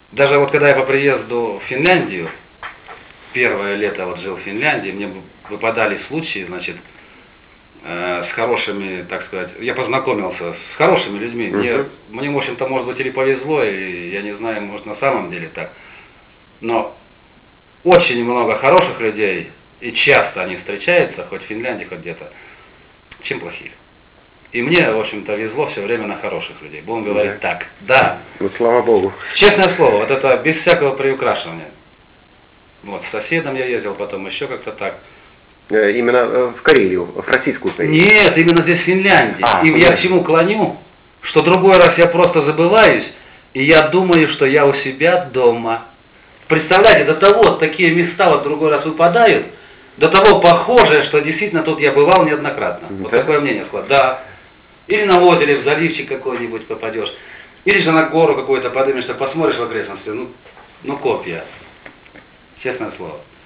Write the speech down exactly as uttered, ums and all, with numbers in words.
Даже вот когда я по приезду в Финляндию, первое лето вот жил в Финляндии, мне выпадали случаи, значит, э, с хорошими, так сказать, я познакомился с хорошими людьми. Мне, Угу. мне, в общем-то, может быть, или повезло, и я не знаю, может, на самом деле так. Но очень много хороших людей, и часто они встречаются, хоть в Финляндии, хоть где-то, чем плохих. И мне, в общем-то, везло все время на хороших людей. Будем говорить Да. так. Да, Ну, слава Богу. честное слово, вот это без всякого приукрашивания. Вот, с соседом я ездил, потом еще как-то так. Э, Именно э, в Карелию, в российскую Карелию. Нет, именно здесь в Финляндии. А, И я к Финляндия. чему клоню, что другой раз я просто забываюсь, и я думаю, что я у себя дома. Представляете, до того вот такие места вот другой раз выпадают, до того похожие, что действительно тут я бывал неоднократно. Вот Да? такое мнение склад. Да. Или на озере, в заливчик какой-нибудь попадешь. Или же на гору какую-то поднимешься, посмотришь в окрестности, ну, ну копия. Честное слово.